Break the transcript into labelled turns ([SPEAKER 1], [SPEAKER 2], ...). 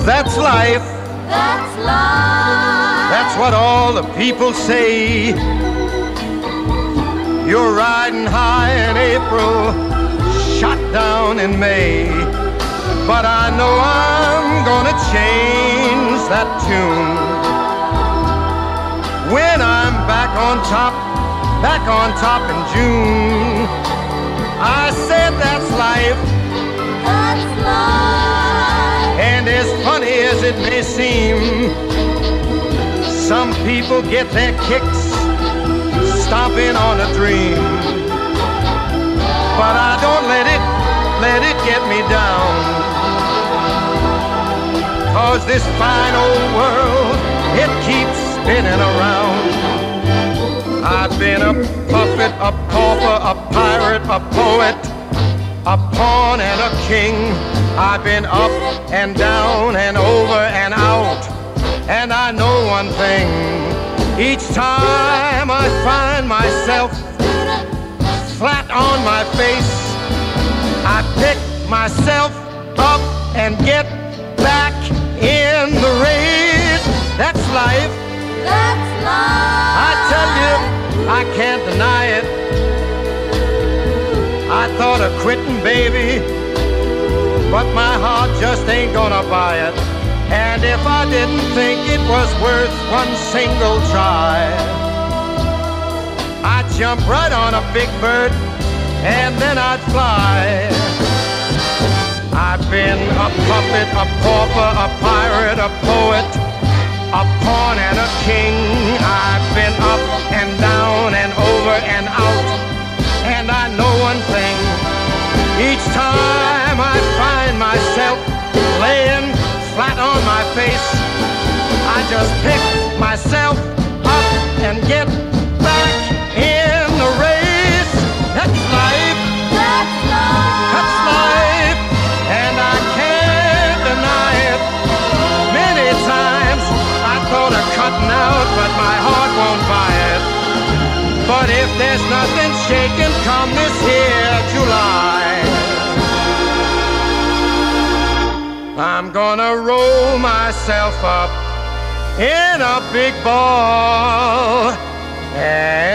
[SPEAKER 1] That's life.
[SPEAKER 2] That's life.
[SPEAKER 1] That's what all the people say. You're riding high in April, shot down in May. But I know I'm gonna change that tune when I'm back on top in June. I said that's life.
[SPEAKER 2] That's life.
[SPEAKER 1] And as funny as it may seem, some people get their kicks stomping on a dream. But I don't let it get me down. 'Cause this fine old world, it keeps spinning around. I've been a puppet, a pauper, a pirate, a poet, a pawn and a king. I've been up and down and over and out. And I know one thing, each time I find myself flat on my face, I pick myself up and get back in the race. That's life.
[SPEAKER 2] That's life.
[SPEAKER 1] I tell you, I can't deny it. I thought of quitting, baby, but my heart just ain't gonna buy it. And if I didn't think it was worth one single try, I'd jump right on a big bird and then I'd fly. I've been a puppet, a pauper, a pirate, a poet, a pawn and a king. I've been up and down and over and out. And I know one thing, each time I find myself laying flat on my face, I just pick myself up and get back in the race. That's life.
[SPEAKER 2] That's life.
[SPEAKER 1] That's life. And I can't deny it. Many times I thought of cutting out, but my heart won't buy it. But if there's nothing shaking come this here July, I'm gonna roll myself up in a big ball and